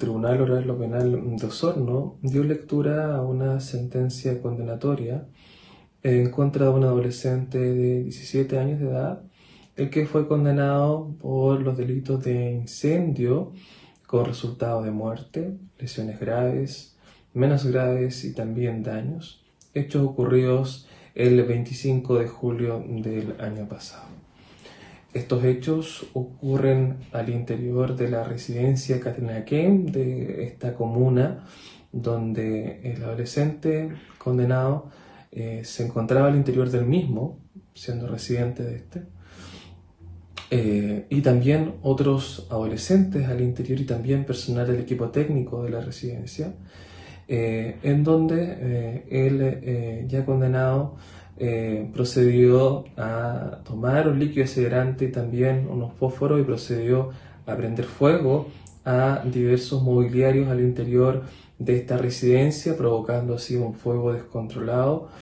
Tribunal Oral Penal de Osorno dio lectura a una sentencia condenatoria en contra de un adolescente de 17 años de edad, el que fue condenado por los delitos de incendio con resultado de muerte, lesiones graves, menos graves y también daños, hechos ocurridos el 25 de julio del año pasado. Estos hechos ocurren al interior de la residencia Catrinaquen de esta comuna, donde el adolescente condenado se encontraba al interior del mismo, siendo residente de este, y también otros adolescentes al interior y también personal del equipo técnico de la residencia, en donde él, ya condenado, procedió a tomar un líquido accelerante y también unos fósforos y procedió a prender fuego a diversos mobiliarios al interior de esta residencia, provocando así un fuego descontrolado